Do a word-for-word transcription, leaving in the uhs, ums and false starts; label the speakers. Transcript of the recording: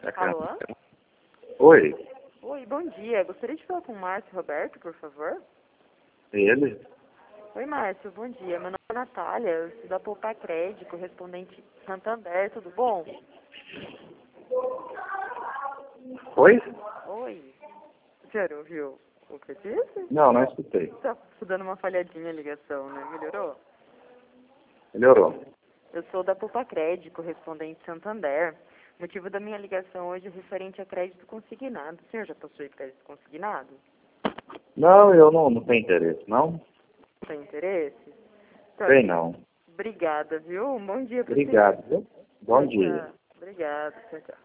Speaker 1: Alô?
Speaker 2: Oi,
Speaker 1: Oi, bom dia. Gostaria de falar com o Márcio Roberto, por favor?
Speaker 2: ele?
Speaker 1: Oi, Márcio, bom dia. Meu nome é Natália, eu sou da Poupar Crédito, correspondente Santander, tudo bom?
Speaker 2: Oi?
Speaker 1: Oi. O senhor ouviu o que eu disse?
Speaker 2: Não, não escutei.
Speaker 1: Tá dando uma falhadinha a ligação, né? Melhorou?
Speaker 2: Melhorou.
Speaker 1: Eu sou da Poupar Crédito, correspondente Santander. O motivo da minha ligação hoje é referente a crédito consignado. O senhor já possui crédito consignado?
Speaker 2: Não, eu não, não tenho interesse, não?
Speaker 1: Tem interesse? Então,
Speaker 2: Tem não.
Speaker 1: obrigada, viu? Um bom dia para o senhor.
Speaker 2: Obrigado, viu? Bom
Speaker 1: Tchau,
Speaker 2: dia.
Speaker 1: tchau. Obrigada, tchau, tchau.